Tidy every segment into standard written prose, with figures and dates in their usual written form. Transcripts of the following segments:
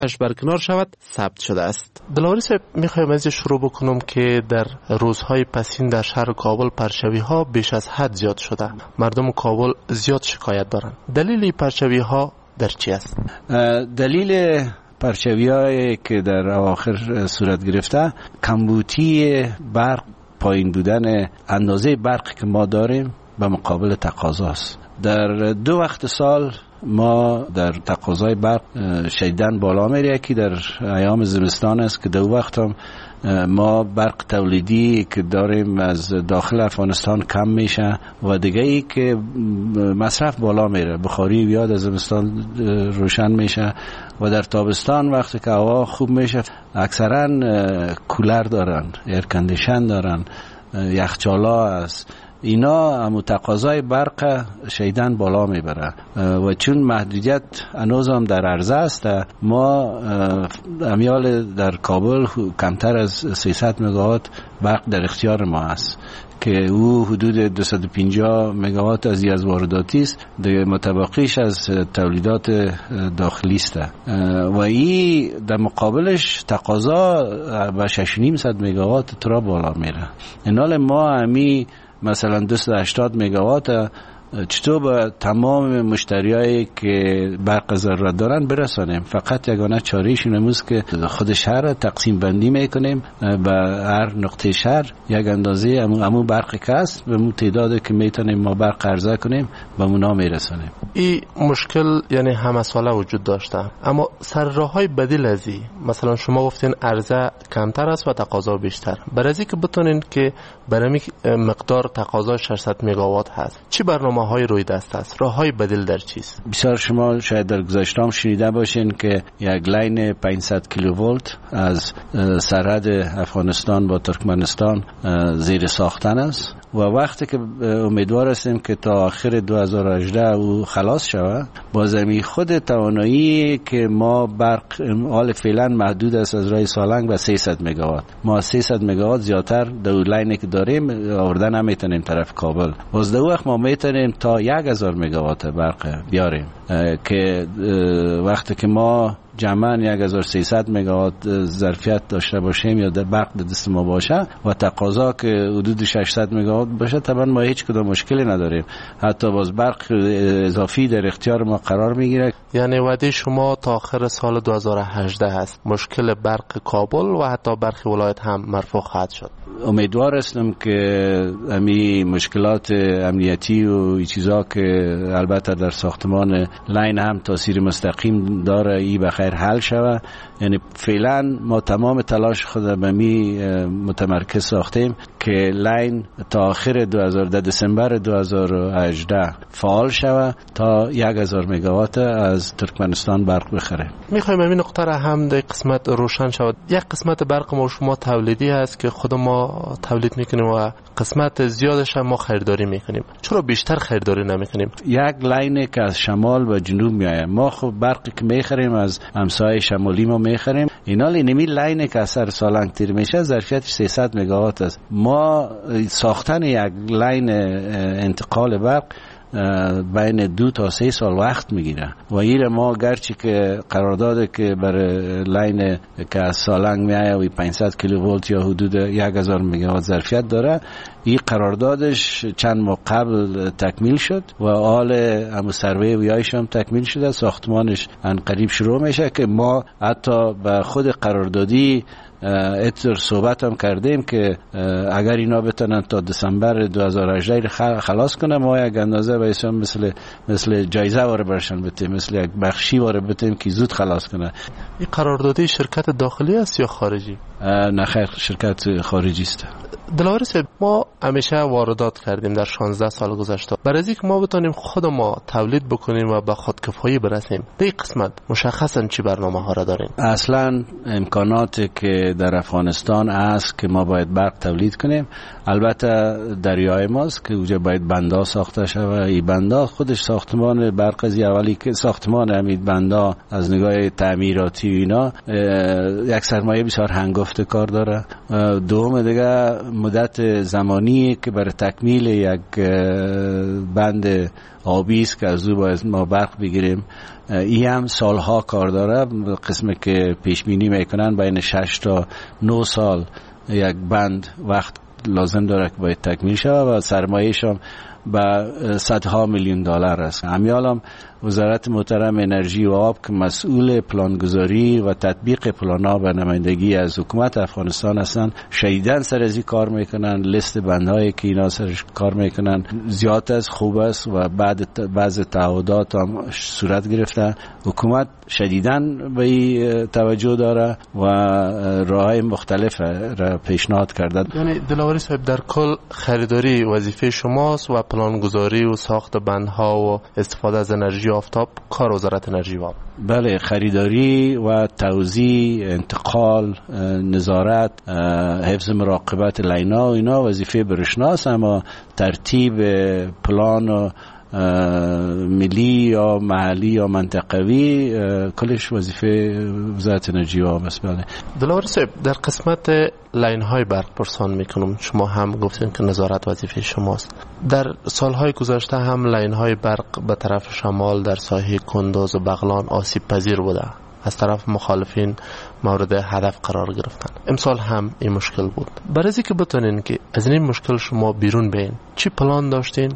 برکنار شود ثبت شده است. دلاوری صاحب، میخوایم از شروع بکنم که در روزهای پسین در شهر کابل پرچوی ها بیش از حد زیاد شده. مردم کابل زیاد شکایت دارند. دلیل پرچوی ها در چی است؟ دلیل پرچوی هایی که در اواخر صورت گرفته کمبودی برق، پایین بودن اندازه برق که ما داریم به مقابل تقاضاست. در 2 وقت سال ما در تقاضای برق شدیداً بالا میره. یکی در ایام زمستان است که 2 وقت هم ما برق تولیدی که داریم از داخل افغانستان کم میشه و دیگه ای که مصرف بالا میره، بخاری بیاد از زمستان روشن میشه و در تابستان وقتی که هوا خوب میشه اکثرا کولر دارن، ایر کندیشن دارن، یخچالا است. اینا هم تقاضای برق شدیداً بالا میبره و چون محدودیت هنوز هم در عرضه است، ما امیال در کابل کمتر از 300 مگاوات برق در اختیار ما است که او حدود 250 مگاوات از وارداتی است، دیگه متبقیش از تولیدات داخلی است و این در مقابلش تقاضا به 6.5 مگاوات ترا بالا میره. اینال ما همی مثلا 280 مگاوات چطور به تمام مشتریایی که برق ضرورت دارن برسانیم؟ فقط یگانه چاره‌اش این است که خود شهر تقسیم بندی میکنیم، به هر نقطه شهر یک اندازه همون برقی که هست به اون تعدادی که میتونیم ما برق عرضه کنیم به اونا میرسانیم. این مشکل یعنی همه ساله وجود داشته، اما سر راه‌های بدیل از این، مثلا شما گفتین عرضه کمتر است و تقاضا بیشتر، برای اینکه که بتونین که برای مقدار تقاضا 600 مگاوات هست، چی برنامه های روی دست است؟ راه‌های بدیل در چیست؟ بسیار شما شاید در گذشته هم شنیده باشین که یک لاین 500 کیلوولت از سرحد افغانستان با ترکمنستان زیر ساختن است و وقتی که امیدوار هستیم که تا آخر 2018 او خلاص شود، بازمی خود توانایی که ما برق حال فعلا محدود است از راه سالنگ به 300 مگاوات. ما 300 مگاوات زیادتر در لاینی که داریم آوردن نمیتونیم طرف کابل. باز در وقت ما میتونیم تا 1000 مگاوات برق بیاریم که وقتی که ما جمعاً 1300 مگاوات ظرفیت داشته باشیم یا در برق دست ما باشه و تقاضا که حدود 600 مگاوات باشه، طبعا ما هیچ کدام مشکلی نداریم. حتی باز برق اضافی در اختیار ما قرار میگیره. یعنی وعده شما تا آخر سال 2018 هست مشکل برق کابل و حتی برق ولایت هم مرفوع خواهد شد. امیدوار هستم که امی مشکلات امنیتی و این چیزا که البته در ساختمان لاین هم تاثیر مستقیم داره ای بخیر حل شود. یعنی فعلا ما تمام تلاش خود به می متمرکز ساختیم که لاین تا آخر دسامبر 2018 فعال شود تا 1000 مگاوات از ترکمنستان برق بخره. میخوایم این نقطه را هم در قسمت روشن شود. یک قسمت برق ما شما تولیدی هست که خود ما تولید میکنیم و قسمت زیادش هم ما خریداری میکنیم. چرا بیشتر خریداری نمیکنیم؟ یک لاین که از شمال و جنوب میاد، ما خب برقی که میخریم از همسایه شمالی ما میخریم. اینا نمی لاینی که اثر سالنگ تیر میشه ظرفیتش 300 مگاوات است. ما ساختن یک لاین انتقال برق بین 2 تا 3 سال وقت میگیره و این ما گرچه که قرارداد که برای لاین که از سالنگ میایه و 500 کیلوولت یا حدود 1000 مگاوات ظرفیت داره، این قراردادش چند ماه قبل تکمیل شد و حال هم سروی ویایش هم تکمیل شده، ساختمانش ان قریب شروع میشه که ما حتی به خود قراردادی اتر صحبت هم کردیم که اگر اینا بتونن تا دسامبر 2018 خلاص کنه، ما یک اندازه بایستم مثل جایزه واره برشن بتیم، مثل یک بخشی واره بتیم که زود خلاص کنه. این قراردادی شرکت داخلی است یا خارجی؟ نه خیر، شرکت خارجی است. دلاوری صاحب، ما همیشه واردات کردیم در 16 سال گذشته. برای اینکه ما بتونیم خود ما تولید بکنیم و به خودکفایی برسیم، در این قسمت مشخصاً چی برنامه ها را داریم؟ اصلا امکاناتی که در افغانستان است که ما باید برق تولید کنیم، البته دریای ماست که اونجا باید بندا ساخته شود. این بندا خودش ساختمان برق از اولی که ساختمان امید بندا از نگاه تعمیراتی و اینا یک سرمایه بسیار هنگفت گفته کار داره. دوم دیگه مدت زمانی که برای تکمیل یک بند آبی است که از او باید ما برق بگیریم، این هم سالها کار داره. قسمی که پیش بینی میکنن بین 6 تا 9 سال یک بند وقت لازم داره که باید تکمیل شود و سرمایه‌اش هم به صدها میلیون دلار است. همیالم وزارت محترم انرژی و آب که مسئول پلانگذاری و تطبیق پلانا به نمایندگی از حکومت افغانستان هستند، شدیداً سر از این کار میکنن. لیست بندهایی که اینا سرش کار میکنن زیاد است، خوب است و بعض تعهدات هم صورت گرفته. حکومت شدیداً به این توجه داره و راههای مختلف را پیشنهاد کرده. یعنی دلاوری صاحب در کل خریداری وظیفه شماست و پلانگذاری و ساخت بندها و استفاده از انرژی آفتاب کار وزارت انرژی و آب. بله، خریداری و توزیع، انتقال، نظارت، حفظ مراقبت لینا و اینا وظیفه برشناس، اما ترتیب پلان و ملی یا محلی یا منطقوی کلش وظیفه وزارت انرژی و آب است. بله. دلاور صاحب، در قسمت لاین های برق پرسان میکنم، شما هم گفتین که نظارت وظیفه شماست. در سالهای گذشته هم لاین های برق به طرف شمال در ساحه کندوز و بغلان آسیب پذیر بوده، از طرف مخالفین مورد هدف قرار گرفتن. امسال هم این مشکل بود. برای اینکه که بتونین که از این مشکل شما بیرون بین، چی پلان داشتین؟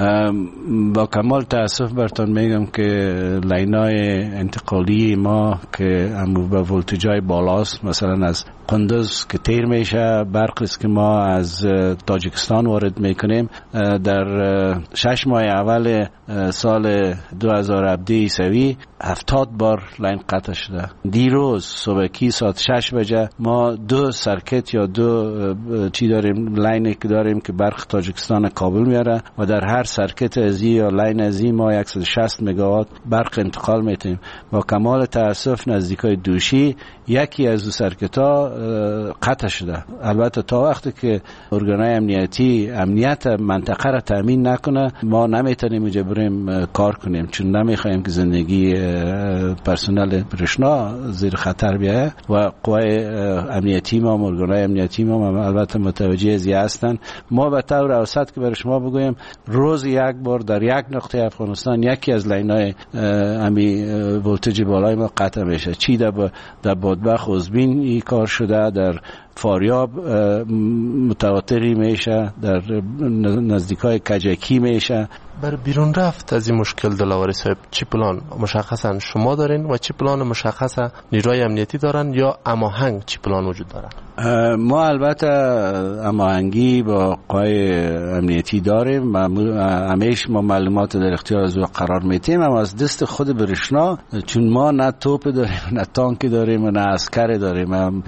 با کمال تاسف براتون میگم که لاینای انتقالی ما که به ولتاژهای بالاست، مثلا از قندوز که تیر میشه، برق است که ما از تاجیکستان وارد میکنیم، در 6 ماه اول سال 2017 عیسوی 70 بار لاین قطع شده. دیروز صبحی ساعت 6 بجه ما 2 سرکت یا 2 چی داریم، لاینی که داریم که برق تاجیکستان کابل میاره و در هر سرکت ازی یا لاین ازی ما 160 مگاوات برق انتقال میتیم. با کمال تاسف نزدیکای دوشی یکی از دو سرکت ها قطع شده. البته تا وقتی که ارگانهای امنیتی امنیت منطقه را تامین نکنه ما نمیتونیم اونجا بریم کار کنیم، چون نمیخوایم که زندگی پرسنل برشنا زیر خطر بیایه و قوای امنیتی ما، ارگانهای امنیتی ما البته متوجه ازی هستن. ما به طور اوسط که برای شما بگویم روز یک بار در یک نقطه افغانستان یکی از لاین‌های امی ولتاژ بالای ما قطع میشه. چی در بادبخ عزبین این کار شده، در فاریاب متواتری میشه، در نزدیکای کجکی میشه. بر بیرون رفت از این مشکل دلاوری صاحب چی پلان مشخصا شما دارین و چی پلان مشخصا نیروی امنیتی دارن یا هماهنگ چی پلان وجود دارن؟ ما البته هماهنگی با قوای امنیتی داریم، همیشه ما معلومات در اختیار از او قرار میتیم، اما از دست خود برشنا، چون ما نه توپ داریم نه تانک داریم و نه عسکر داریم،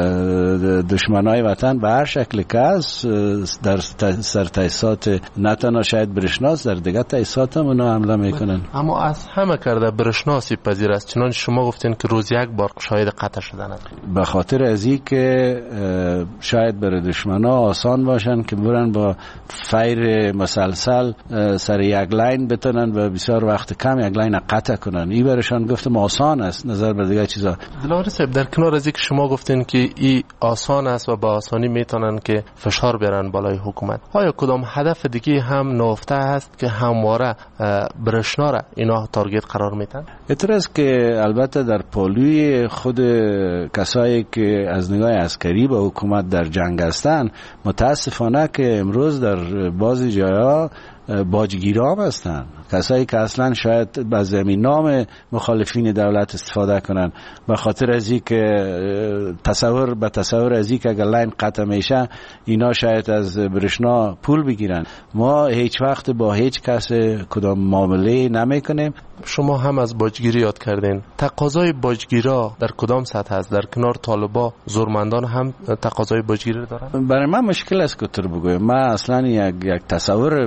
دشمنای وطن به هر شکل که است در سر تاسیسات نه تنها شاید برشناس در دیگه تاسیسات هم اونا حمله میکنن. اما از همه کرده برشناسی پذیر است، چنان شما گفتین که روز یک بار شاید قطع شدن است. به خاطر از این که شاید برای دشمنا آسان باشن که برن با فیر مسلسل سر یک لاین بتونن و بسیار وقت کم یک لاین قطع کنن. این برشان گفتم آسان است نظر بر دیگه چیزا. دلاوری صاحب، در کنار از اینکه شما گفتین که این آسان است و با آسانی میتونن که فشار بیارن بالای حکومت، آیا کدام هدف دیگه هم نهفته است که همواره برشنا را اینا تارگت قرار میدن؟ اعتراض که البته در پالوی خود کسایی که از نگاه عسکری با حکومت در جنگ هستن، متاسفانه که امروز در بعضی جاها باجگیرام هستن، کسایی که اصلا شاید با زمین نام مخالفین دولت استفاده کنن، به خاطر از این که تصور از این که اگر لاین قطع میشه اینا شاید از برشنا پول بگیرن. ما هیچ وقت با هیچ کس کدام معامله نمی کنیم. شما هم از باجگیری یاد کردین، تقاضای باجگیرا در کدام سطح است؟ در کنار طالبا زورمندان هم تقاضای باجگیری دارن؟ برای من مشکل است که بگویم. من اصلا یک تصور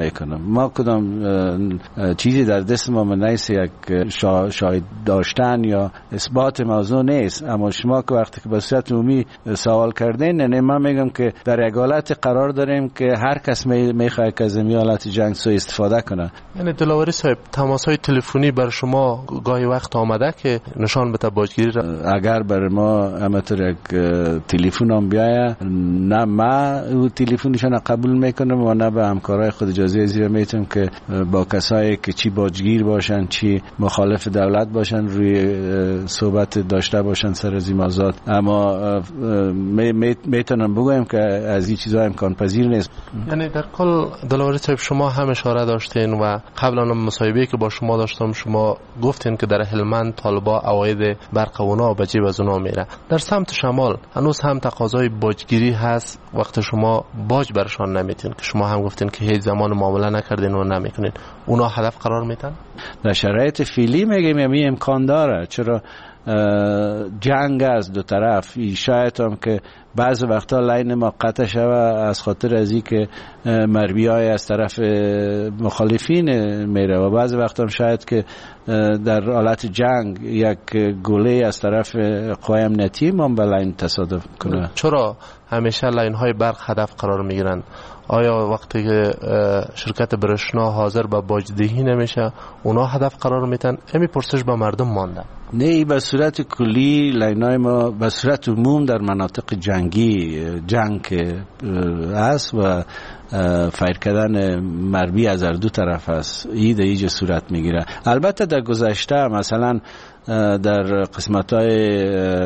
میکنم. ما کدام چیزی در دست ما نیست، یک شاهد داشتن یا اثبات موضوع نیست. اما شما که وقتی که به صورت عمومی سوال کردین، نه من میگم که در یک حالت قرار داریم که هر کس میخواد که از این حالت جنگ سوء استفاده کنه. یعنی دلاوری صاحب تماس‌های تلفنی بر شما گاهی وقت آمده که نشان بده باجگیری را؟ اگر بر ما همطور یک تلفن هم بیایه، نه ما او تلفنشون قبول میکنم و نه به همکارای خود اجازه زیر میتونم که با کسایی که چی باجگیر باشن چی مخالف دولت باشن روی صحبت داشته باشن سر از این موضوعات. اما میتونم بگویم که از این چیزا امکان پذیر نیست. یعنی در کل دلاوری صاحب شما هم اشاره داشتین و قبلا مصاحبه‌ای که با شما داشتم شما گفتین که در هلمند طالبا عواید برق اونا به جیب از اونا میره. در سمت شمال هنوز هم تقاضای باجگیری هست وقت شما باج برشان نمیتین که شما هم گفتین که هیچ زمان معامله نکردین و نمیکنین، اونا هدف قرار میتن؟ در شرایط فعلی میگم یعنی امکان داره، چرا جنگ از دو طرف. شاید هم که بعض وقتا لاین ما قطع شوه از خاطر از این که مرمی‌های از طرف مخالفین میره و بعض وقتا هم شاید که در حالت جنگ یک گوله از طرف قوای امنیتی ما به لاین تصادف کنه. چرا همیشه لاین های برق هدف قرار میگیرن؟ آیا وقتی که شرکت برشنا حاضر به باجدهی نمیشه اونا هدف قرار میتن؟ امی پرسش به مردم مانده. نه، به صورت کلی لاینای ما به صورت عموم در مناطق جنگی جنگ است و فایر کردن مرمی از هر دو طرف است. ایج صورت میگیره. البته در گذشته مثلا در قسمت‌های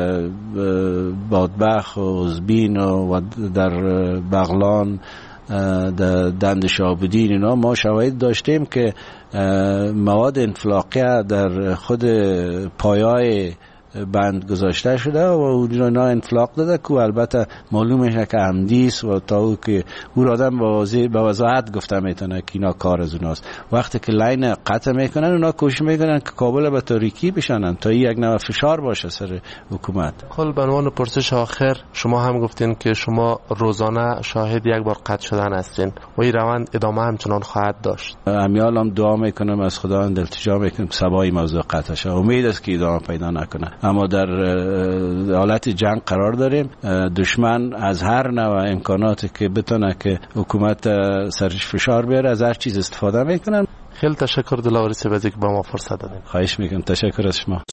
بادبخ و زبین و در بغلان در دند شابودین اینا ما شواهد داشتیم که مواد انفلاقیه در خود پایای بند گذاشته شده و اونا انفلاق داده که البته معلومه که عمدیست و تا او که او آدم به وضاحت گفته میتونه که اینا کار از اوناست. وقتی که لاین قطع میکنن اونا کوشش میکنن که کابل به تاریکی بشنن تا یک نوع فشار باشه سر حکومت. کل به عنوان پرسش آخر شما هم گفتین که شما روزانه شاهد یک بار قطع شدن هستین و این روند ادامه همچنان خواهد داشت. امیال هم دعا میکنم از خداوند التجا میکنم که سبای موضوع قطع شه. امید است که ادامه پیدا نکنه. اما در حالت جنگ قرار داریم. دشمن از هر نوع امکاناتی که بتونه که حکومت سرش فشار بیاره از هر چیز استفاده میکنن. خیلی تشکر دلاوری صاحب که به ما فرصت دادین. خواهش میکنم. تشکر از شما.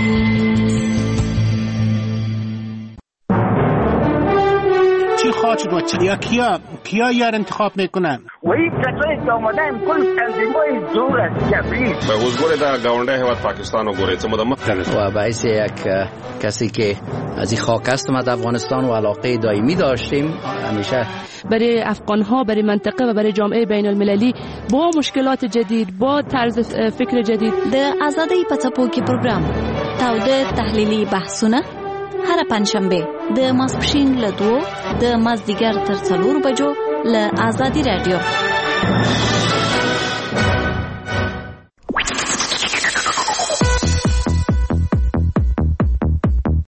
چی خواهد شد یا کیا یار انتخاب میکنن؟ و این کسایی که آمدن کل تنظیمای زور است جبری. به وزگوری در گاونده هیواد پاکستان و گوری و باعث یک کسی که از این خاک است ما در افغانستان و علاقه دائمی داشتیم همیشه برای افغانها، برای منطقه و برای جامعه بین المللی با مشکلات جدید، با طرز فکر جدید. د آزادۍ په څپو کې پروګرام تاوده تحلیلي بحثونه هر پنځشنبه د ماسپښین له 2 د مازدیګر تر 4 بجو له آزادي رادیو.